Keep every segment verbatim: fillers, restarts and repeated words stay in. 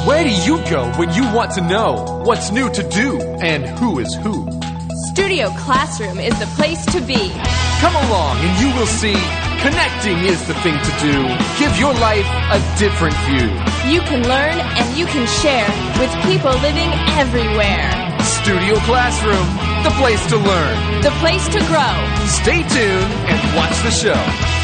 Where do you go when you want to know what's new to do and who is who? Studio Classroom is the place to be. Come along and you will see connecting is the thing to do. Give your life a different view. You can learn and you can share with people living everywhere. Studio Classroom, the place to learn. The place to grow. Stay tuned and watch the show.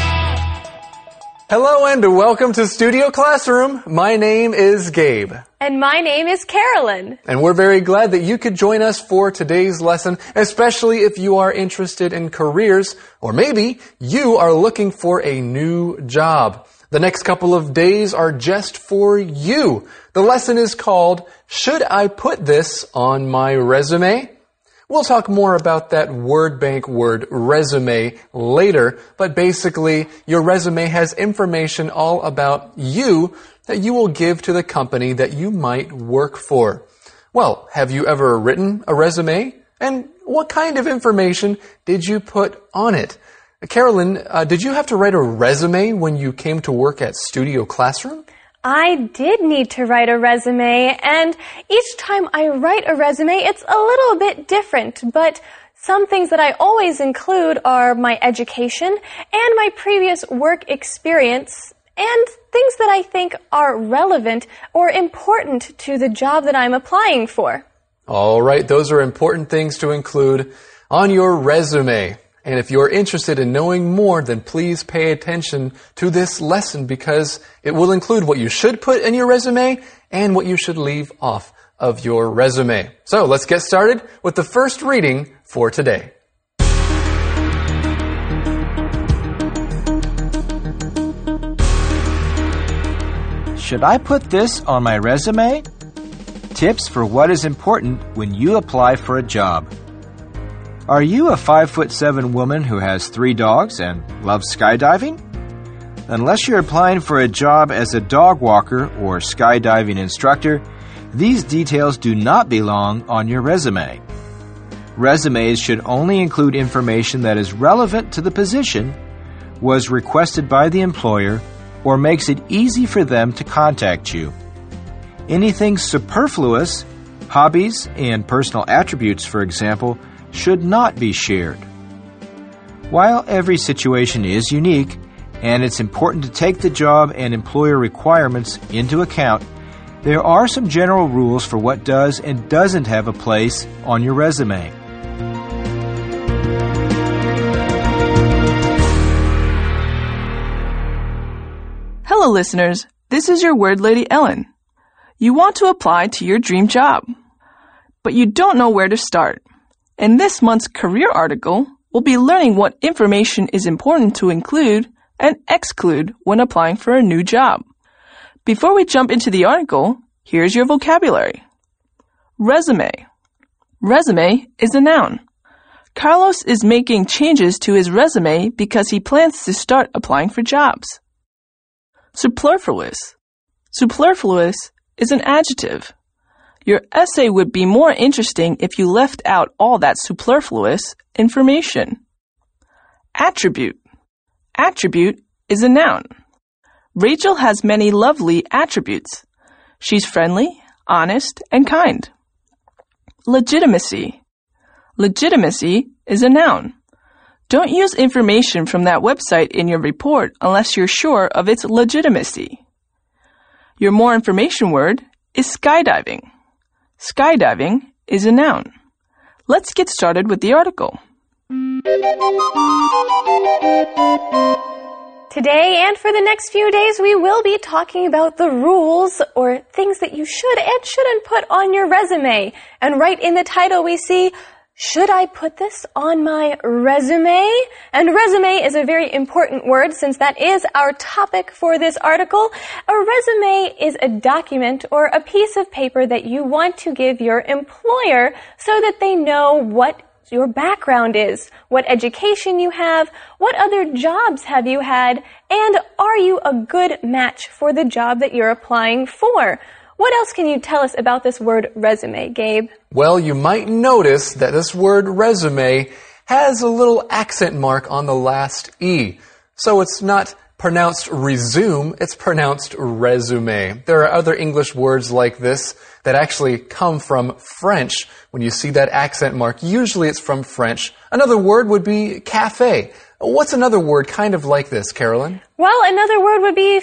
Hello and welcome to Studio Classroom. My name is Gabe. And my name is Carolyn. And we're very glad that you could join us for today's lesson, especially if you are interested in careers, or maybe you are looking for a new job. The next couple of days are just for you. The lesson is called, Should I Put This on My Resume? We'll talk more about that word bank word resume later, but basically your resume has information all about you that you will give to the company that you might work for. Well, have you ever written a resume? And what kind of information did you put on it? Carolyn, uh, did you have to write a resume when you came to work at Studio Classroom? I did need to write a resume, and each time I write a resume, it's a little bit different, but some things that I always include are my education and my previous work experience and things that I think are relevant or important to the job that I'm applying for. All right, those are important things to include on your resume. And if you're interested in knowing more, then please pay attention to this lesson because it will include what you should put in your resume and what you should leave off of your resume. So let's get started with the first reading for today. Should I put this on my resume? Tips for what is important when you apply for a job. Are you a five foot seven woman who has three dogs and loves skydiving? Unless you're applying for a job as a dog walker or skydiving instructor, these details do not belong on your resume. Resumes should only include information that is relevant to the position, was requested by the employer, or makes it easy for them to contact you. Anything superfluous, hobbies and personal attributes, for example, should not be shared. While every situation is unique, and it's important to take the job and employer requirements into account, there are some general rules for what does and doesn't have a place on your resume. Hello, listeners. This is your Word Lady Ellen. You want to apply to your dream job, but you don't know where to start. In this month's career article, we'll be learning what information is important to include and exclude when applying for a new job. Before we jump into the article, here's your vocabulary. Resume. Resume is a noun. Carlos is making changes to his resume because he plans to start applying for jobs. Superfluous. Superfluous is an adjective. Your essay would be more interesting if you left out all that superfluous information. Attribute. Attribute is a noun. Rachel has many lovely attributes. She's friendly, honest, and kind. Legitimacy. Legitimacy is a noun. Don't use information from that website in your report unless you're sure of its legitimacy. Your more information word is skydiving. Skydiving is a noun. Let's get started with the article. Today and for the next few days, we will be talking about the rules or things that you should and shouldn't put on your resume. And right in the title, we see, should I put this on my resume? And resume is a very important word since that is our topic for this article. A resume is a document or a piece of paper that you want to give your employer so that they know what your background is, what education you have, what other jobs have you had, and are you a good match for the job that you're applying for? What else can you tell us about this word resume, Gabe? Well, you might notice that this word resume has a little accent mark on the last E. So it's not pronounced resume, it's pronounced resume. There are other English words like this that actually come from French. When you see that accent mark, usually it's from French. Another word would be cafe. What's another word kind of like this, Carolyn? Well, another word would be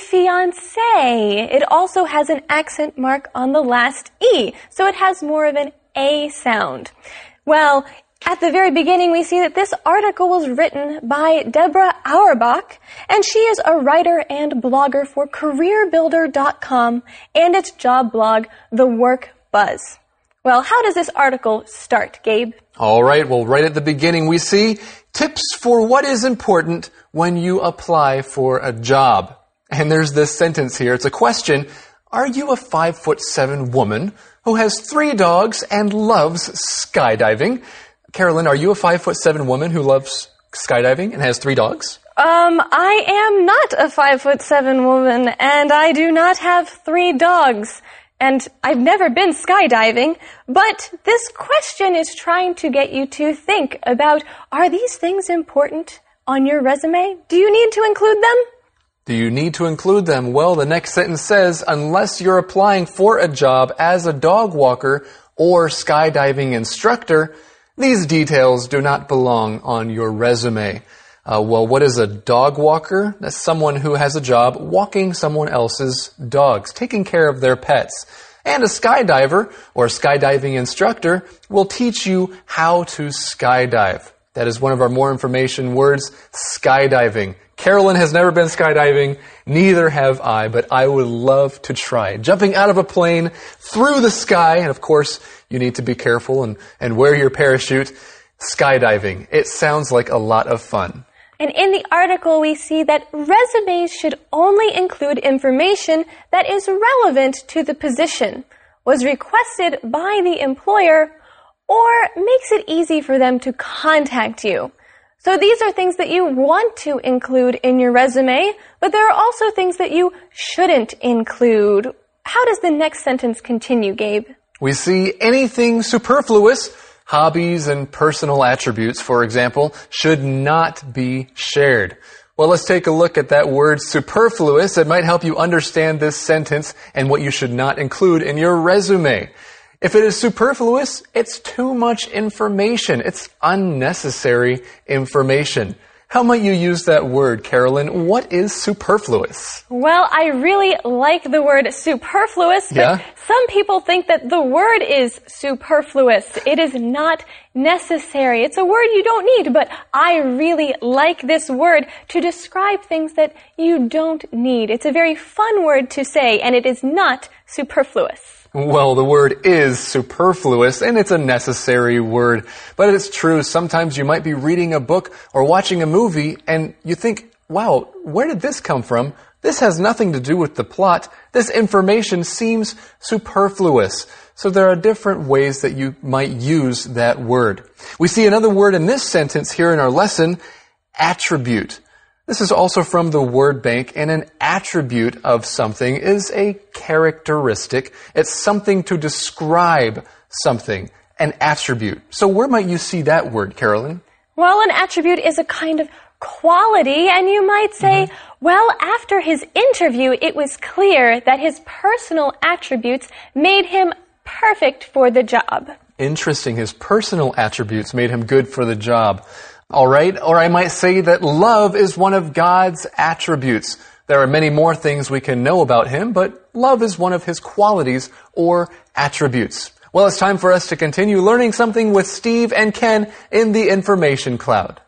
fiancé. It also has an accent mark on the last E, so it has more of an A sound. Well, at the very beginning, we see that this article was written by Deborah Auerbach, and she is a writer and blogger for career builder dot com and its job blog, The Work Buzz. Well, how does this article start, Gabe? All right, well, right at the beginning, we see tips for what is important when you apply for a job. And there's this sentence here. It's a question. Are you a five foot seven woman who has three dogs and loves skydiving? Carolyn, are you a five foot seven woman who loves skydiving and has three dogs? Um, I am not a five foot seven woman, and I do not have three dogs. And I've never been skydiving, but this question is trying to get you to think about, are these things important on your resume? Do you need to include them? Do you need to include them? Well, the next sentence says, unless you're applying for a job as a dog walker or skydiving instructor, these details do not belong on your resume. Uh, well, what is a dog walker? That's someone who has a job walking someone else's dogs, taking care of their pets. And a skydiver, or skydiving instructor, will teach you how to skydive. That is one of our more information words, skydiving. Carolyn has never been skydiving, neither have I, but I would love to try. Jumping out of a plane through the sky, and of course, you need to be careful and, and wear your parachute. Skydiving. It sounds like a lot of fun. And in the article, we see that resumes should only include information that is relevant to the position, was requested by the employer, or makes it easy for them to contact you. So these are things that you want to include in your resume, but there are also things that you shouldn't include. How does the next sentence continue, Gabe? We see anything superfluous, hobbies and personal attributes, for example, should not be shared. Well, let's take a look at that word superfluous. It might help you understand this sentence and what you should not include in your resume. If it is superfluous, it's too much information. It's unnecessary information. How might you use that word, Carolyn? What is superfluous? Well, I really like the word superfluous, but yeah? some people think that the word is superfluous. It is not necessary. It's a word you don't need, but I really like this word to describe things that you don't need. It's a very fun word to say, and it is not superfluous. Well, the word is superfluous, and it's a necessary word. But it's true, sometimes you might be reading a book or watching a movie, and you think, wow, where did this come from? This has nothing to do with the plot. This information seems superfluous. So there are different ways that you might use that word. We see another word in this sentence here in our lesson, attribute. This is also from the word bank, and an attribute of something is a characteristic. It's something to describe something, an attribute. So where might you see that word, Carolyn? Well, an attribute is a kind of quality, and you might say, mm-hmm. well, after his interview, it was clear that his personal attributes made him perfect for the job. Interesting. His personal attributes made him good for the job. All right, or I might say that love is one of God's attributes. There are many more things we can know about him, but love is one of his qualities or attributes. Well, it's time for us to continue learning something with Steve and Ken in the Information Cloud.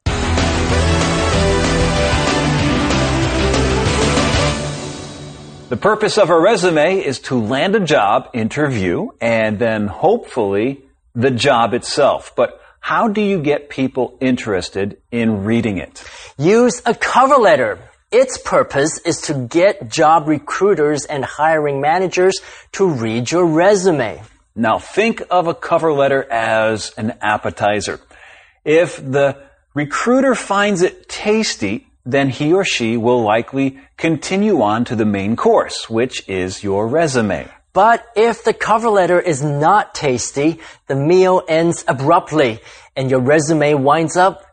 The purpose of a resume is to land a job interview and then hopefully the job itself. But how do you get people interested in reading it? Use a cover letter. Its purpose is to get job recruiters and hiring managers to read your resume. Now think of a cover letter as an appetizer. If the recruiter finds it tasty, then he or she will likely continue on to the main course, which is your resume. But if the cover letter is not tasty, the meal ends abruptly and your resume winds up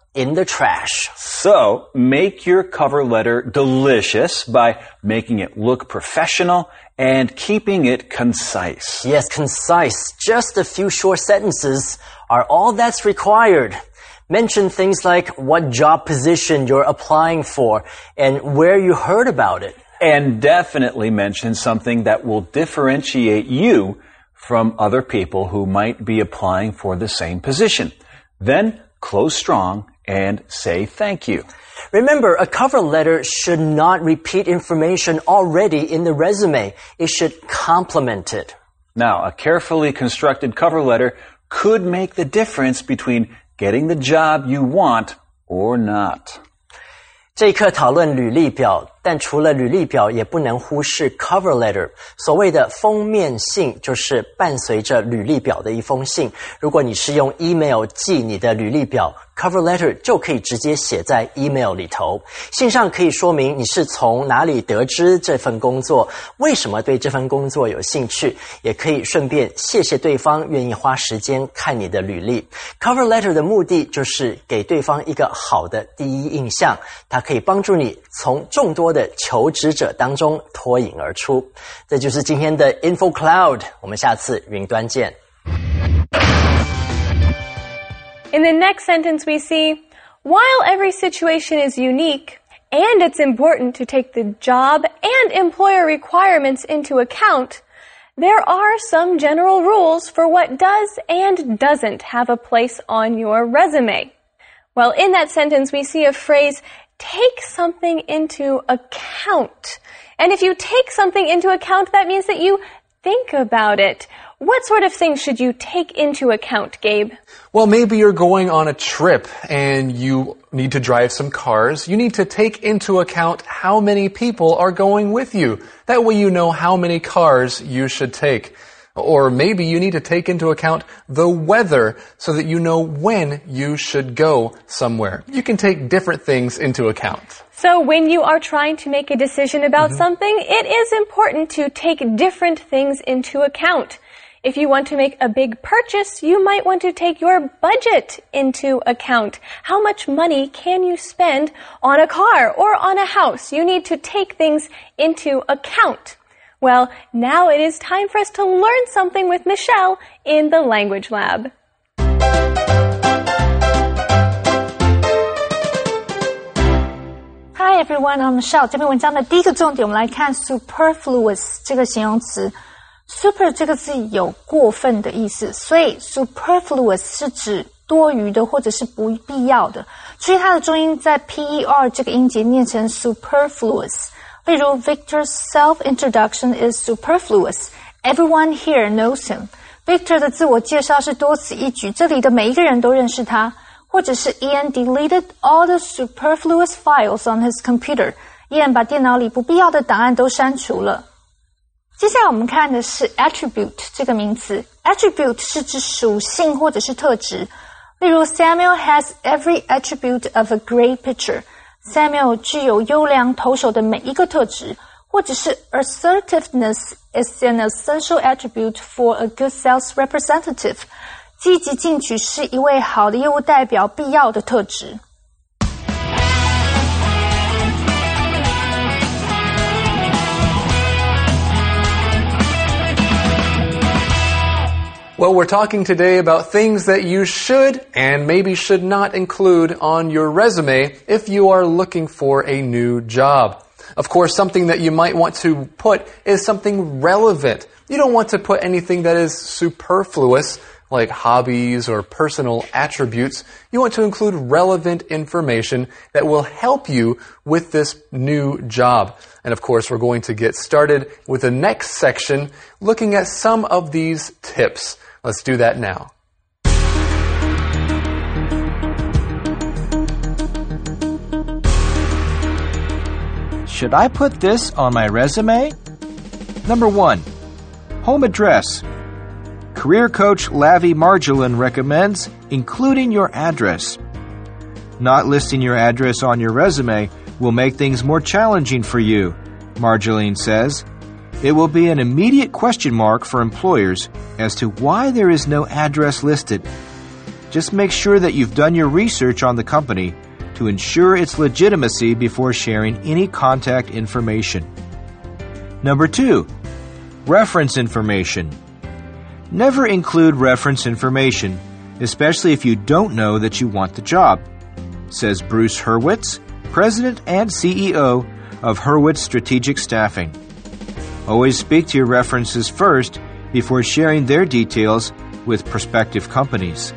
in the trash. So, make your cover letter delicious by making it look professional and keeping it concise. Yes, concise. Just a few short sentences are all that's required. Mention things like what job position you're applying for and where you heard about it. And definitely mention something that will differentiate you from other people who might be applying for the same position. Then close strong and say thank you. Remember, a cover letter should not repeat information already in the resume. It should complement it. Now, a carefully constructed cover letter could make the difference between getting the job you want or not. 这一课讨论履历表，但除了履历表，也不能忽视 cover letter。所谓的封面信，就是伴随着履历表的一封信。如果你是用 email 寄你的履历表， cover letter 就可以直接写在 email 里头。信上可以说明你是从哪里得知这份工作，为什么对这份工作有兴趣，也可以顺便谢谢对方愿意花时间看你的履历。cover letter 的目的就是给对方一个好的第一印象，它可以帮助你从众多的求职者当中脱颖而出。这就是今天的 Info Cloud， 我们下次云端见。 In the next sentence we see, while every situation is unique, and it's important to take the job and employer requirements into account, there are some general rules for what does and doesn't have a place on your resume. Well, in that sentence we see a phrase, take something into account. And if you take something into account, that means that you think about it. What sort of things should you take into account, Gabe? Well, maybe you're going on a trip and you need to drive some cars. You need to take into account how many people are going with you. That way you know how many cars you should take. Or maybe you need to take into account the weather so that you know when you should go somewhere. You can take different things into account. So when you are trying to make a decision about mm-hmm. something, it is important to take different things into account. If you want to make a big purchase, you might want to take your budget into account. How much money can you spend on a car or on a house? You need to take things into account. Well, now it is time for us to learn something with Michelle in the Language Lab. Hi everyone, I'm Michelle. 这篇文章的第一个重点，我们来看 superfluous 这个形容词。Super 这个字有过分的意思，所以 superfluous 是指多余的或者是不必要的。注意它的重音在 P-E-R 这个音节念成 superfluous。例如 Victor's self-introduction is superfluous. Everyone here knows him. Victor 的自我介绍是多此一举，这里的每一个人都认识他。或者是 Ian deleted all the superfluous files on his computer. Ian 把电脑里不必要的档案都删除了。接下来我们看的是 attribute 这个名词。attribute 是指属性或者是特质。例如 Samuel has every attribute of a great pitcher. Samuel 具有优良投手的每一个特质。或者是 assertiveness is an essential attribute for a good sales representative. 积极进取是一位好的业务代表必要的特质。 Well, we're talking today about things that you should and maybe should not include on your resume if you are looking for a new job. Of course, something that you might want to put is something relevant. You don't want to put anything that is superfluous, like hobbies or personal attributes. You want to include relevant information that will help you with this new job. And of course, we're going to get started with the next section, looking at some of these tips. Let's do that now. Should I put this on my resume? Number one, home address. Career coach Lavi Marjolin recommends including your address. Not listing your address on your resume will make things more challenging for you, Marjolin says. It will be an immediate question mark for employers as to why there is no address listed. Just make sure that you've done your research on the company to ensure its legitimacy before sharing any contact information. Number two, reference information. Never include reference information, especially if you don't know that you want the job, says Bruce Hurwitz, President and C E O of Hurwitz Strategic Staffing. Always speak to your references first before sharing their details with prospective companies.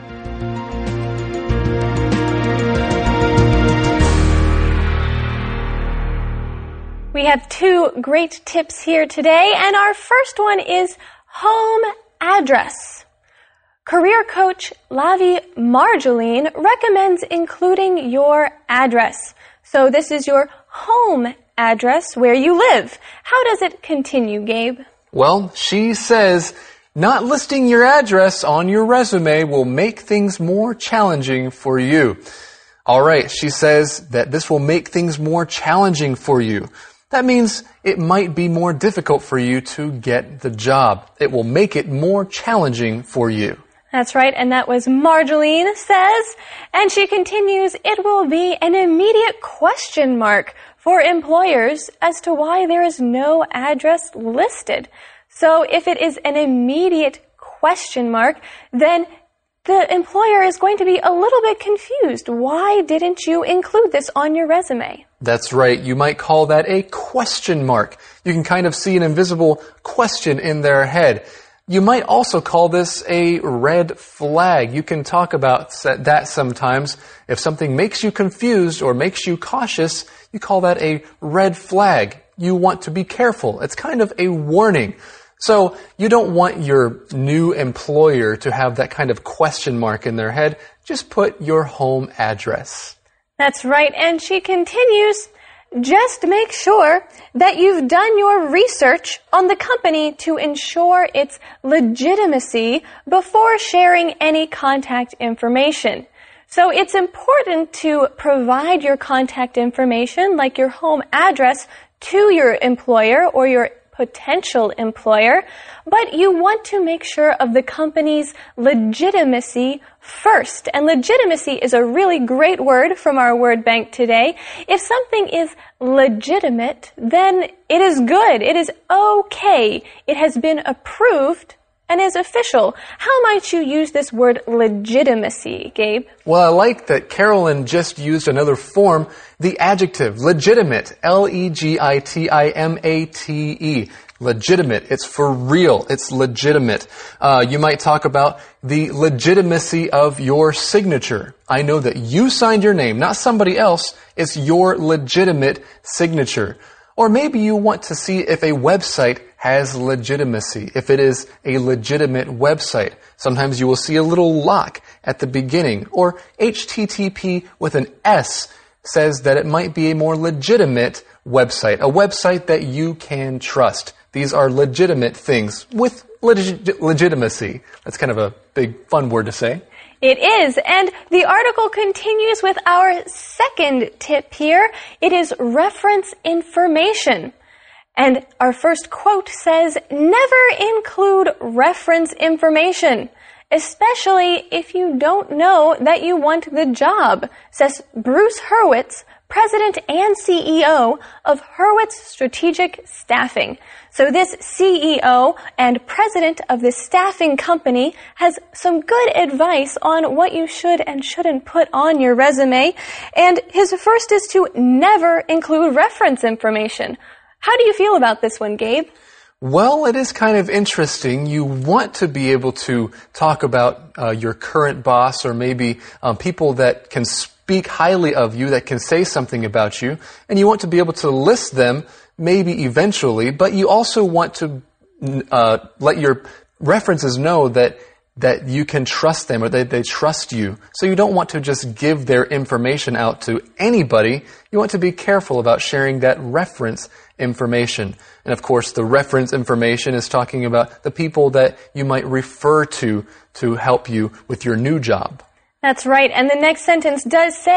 We have two great tips here today, and our first one is home address. Career coach Lavi Marjolaine recommends including your address. So this is your home address where you live. How does it continue, Gabe? Well, she says not listing your address on your resume will make things more challenging for you. All right, she says that this will make things more challenging for you. That means it might be more difficult for you to get the job. It will make it more challenging for you. That's right, and that was Marjolaine says. And she continues, it will be an immediate question mark for employers as to why there is no address listed. So if it is an immediate question mark, then the employer is going to be a little bit confused. Why didn't you include this on your resume? That's right. You might call that a question mark. You can kind of see an invisible question in their head. You might also call this a red flag. You can talk about that sometimes. If something makes you confused or makes you cautious, you call that a red flag. You want to be careful. It's kind of a warning. So you don't want your new employer to have that kind of question mark in their head. Just put your home address. That's right. And she continues, just make sure that you've done your research on the company to ensure its legitimacy before sharing any contact information. So it's important to provide your contact information, like your home address, to your employer or your potential employer, but you want to make sure of the company's legitimacy first. And legitimacy is a really great word from our word bank today. If something is legitimate, then it is good. It is okay. It has been approved and is official. How might you use this word legitimacy, Gabe? Well, I like that Carolyn just used another form, the adjective, legitimate, L E G I T I M A T E. Legitimate. It's for real. It's legitimate. Uh, you might talk about the legitimacy of your signature. I know that you signed your name, not somebody else. It's your legitimate signature. Or maybe you want to see if a website has legitimacy, if it is a legitimate website. Sometimes you will see a little lock at the beginning, or H T T P with an S says that it might be a more legitimate website, a website that you can trust. These are legitimate things with leg- legitimacy. That's kind of a big, fun word to say. It is, and the article continues with our second tip here. It is reference information. And our first quote says, never include reference information, especially if you don't know that you want the job, says Bruce Hurwitz, President and C E O of Hurwitz Strategic Staffing. So this C E O and president of this staffing company has some good advice on what you should and shouldn't put on your resume. And his first is to never include reference information. How do you feel about this one, Gabe? Well, it is kind of interesting. You want to be able to talk about uh, your current boss or maybe um, people that can speak highly of you, that can say something about you, and you want to be able to list them maybe eventually, but you also want to uh, let your references know that that you can trust them or that they trust you. So you don't want to just give their information out to anybody. You want to be careful about sharing that reference information. And of course, the reference information is talking about the people that you might refer to to help you with your new job. That's right. And the next sentence does say,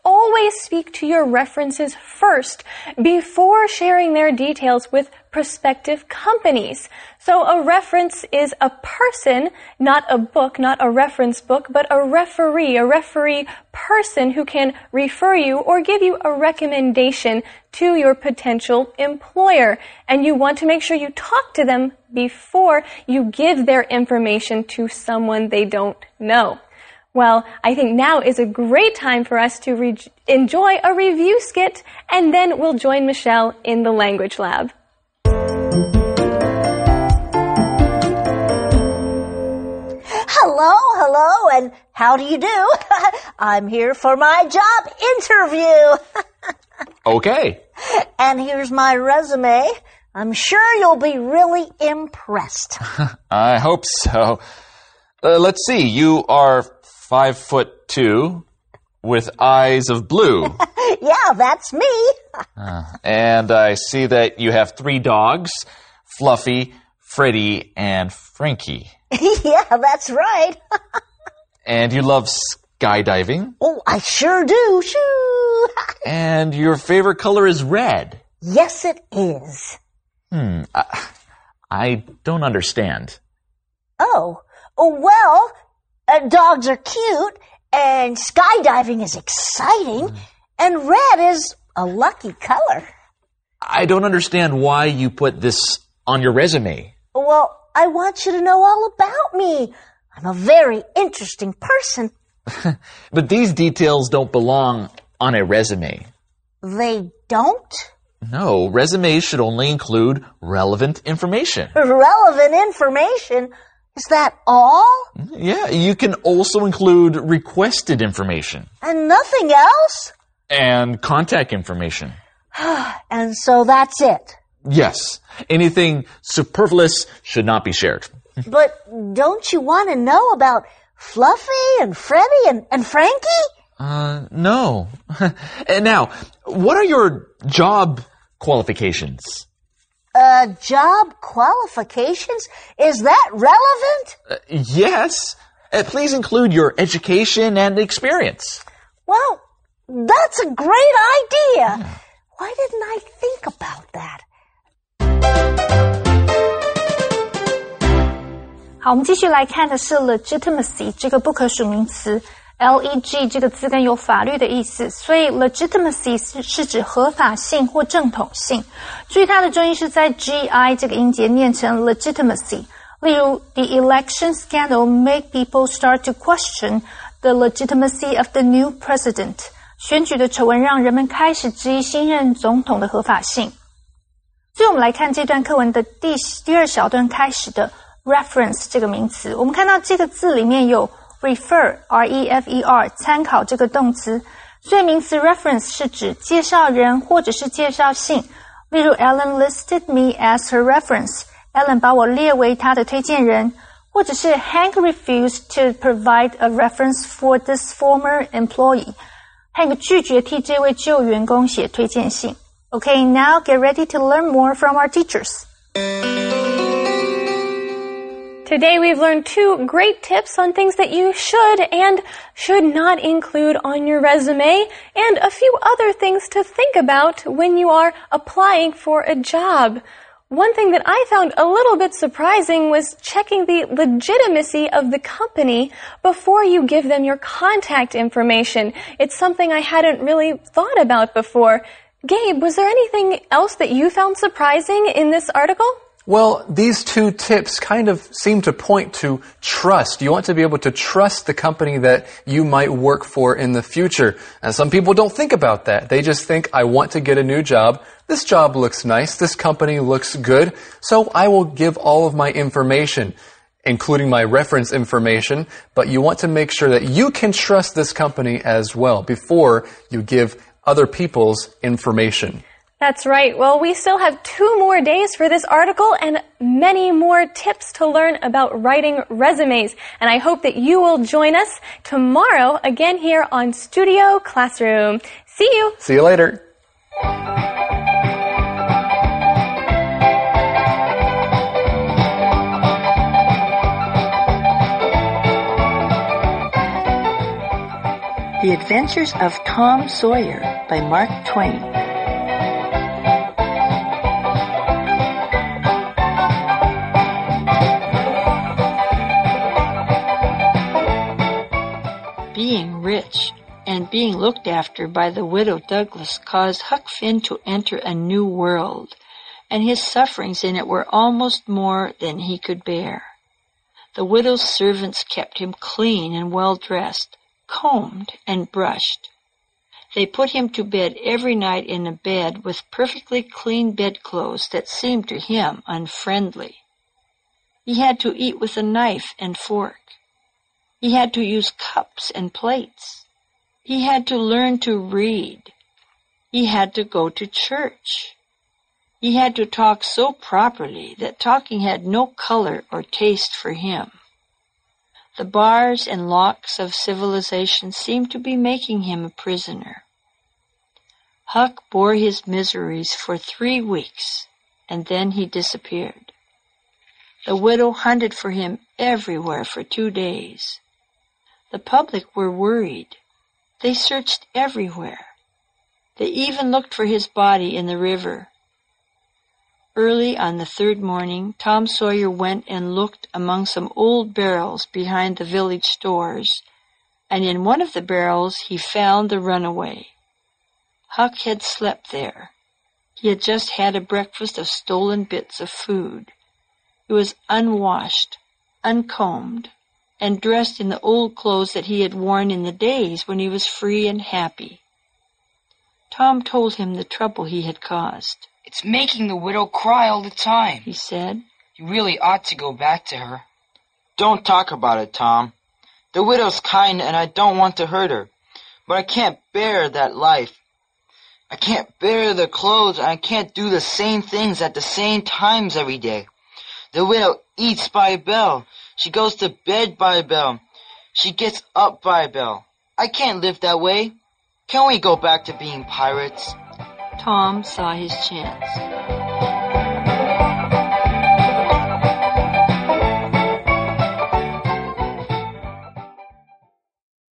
always speak to your references first before sharing their details with prospective companies. So a reference is a person, not a book, not a reference book, but a referee, a referee person who can refer you or give you a recommendation to your potential employer. And you want to make sure you talk to them before you give their information to someone they don't know. Well, I think now is a great time for us to re- enjoy a review skit, and then we'll join Michelle in the language lab. Hello, hello, and how do you do? I'm here for my job interview. Okay. And here's my resume. I'm sure you'll be really impressed. I hope so. Uh, let's see. You are five foot two with eyes of blue. Yeah, that's me. uh, and I see that you have three dogs, Fluffy, Freddy, and Frankie. Yeah, that's right. And you love skydiving? Oh, I sure do. Shoo. And your favorite color is red? Yes, it is. Hmm, I, I don't understand. Oh, well, uh, dogs are cute, and skydiving is exciting, mm. and red is a lucky color. I don't understand why you put this on your resume. Well, I want you to know all about me. I'm a very interesting person. But these details don't belong on a resume. They don't? No, resumes should only include relevant information. Relevant information? Is that all? Yeah, you can also include requested information. And nothing else? And contact information. And so that's it? Yes. Anything superfluous should not be shared. But don't you want to know about Fluffy and Freddy and, and Frankie? Uh, no. And now, what are your job qualifications? Uh, job qualifications? Is that relevant? Uh, yes. Uh, please include your education and experience. Well, that's a great idea. Yeah. Why didn't I think about that? 好，我们继续来看的是 legitimacy 这个不可数名词。L E G 这个字根有法律的意思，所以 legitimacy 是, 是指合法性或正统性。注意它的重音是在 G I 这个音节念成 legitimacy。例如 The election scandal make people start to question the legitimacy of the new president。选举的丑闻让人们开始质疑新任总统的合法性。所以我们来看这段课文的第第二小段开始的 reference 这个名词。我们看到这个字里面有refer, R E F E R, 参考这个动词，所以名词 reference 是指介绍人或者是介绍信。例如 Ellen listed me as her reference. Ellen 把我列为她的推荐人。或者是 Hank refused to provide a reference for this former employee. Hank 拒绝替这位旧员工写推荐信。Okay, now get ready to learn more from our teachers. Today we've learned two great tips on things that you should and should not include on your resume, and a few other things to think about when you are applying for a job. One thing that I found a little bit surprising was checking the legitimacy of the company before you give them your contact information. It's something I hadn't really thought about before. Gabe, was there anything else that you found surprising in this article? Well, these two tips kind of seem to point to trust. You want to be able to trust the company that you might work for in the future. And some people don't think about that. They just think, I want to get a new job. This job looks nice. This company looks good. So I will give all of my information, including my reference information. But you want to make sure that you can trust this company as well before you give other people's information. That's right. Well, we still have two more days for this article and many more tips to learn about writing resumes. And I hope that you will join us tomorrow again here on Studio Classroom. See you. See you later. Adventures of Tom Sawyer by Mark Twain. Being rich and being looked after by the widow Douglas caused Huck Finn to enter a new world, and his sufferings in it were almost more than he could bear. The widow's servants kept him clean and well-dressed, combed and brushed. They put him to bed every night in a bed with perfectly clean bedclothes that seemed to him unfriendly. He had to eat with a knife and fork. He had to use cups and plates. He had to learn to read. He had to go to church. He had to talk so properly that talking had no color or taste for him. The bars and locks of civilization seemed to be making him a prisoner. Huck bore his miseries for three weeks, and then he disappeared. The widow hunted for him everywhere for two days. The public were worried. They searched everywhere. They even looked for his body in the river. Early on the third morning, Tom Sawyer went and looked among some old barrels behind the village stores, and in one of the barrels he found the runaway. Huck had slept there. He had just had a breakfast of stolen bits of food. He was unwashed, uncombed, and dressed in the old clothes that he had worn in the days when he was free and happy. Tom told him the trouble he had caused. It's making the widow cry all the time, he said. You really ought to go back to her. Don't talk about it, Tom. The widow's kind and I don't want to hurt her, but I can't bear that life. I can't bear the clothes and I can't do the same things at the same times every day. The widow eats by a bell. She goes to bed by a bell. She gets up by a bell. I can't live that way. Can we go back to being pirates? Tom saw his chance.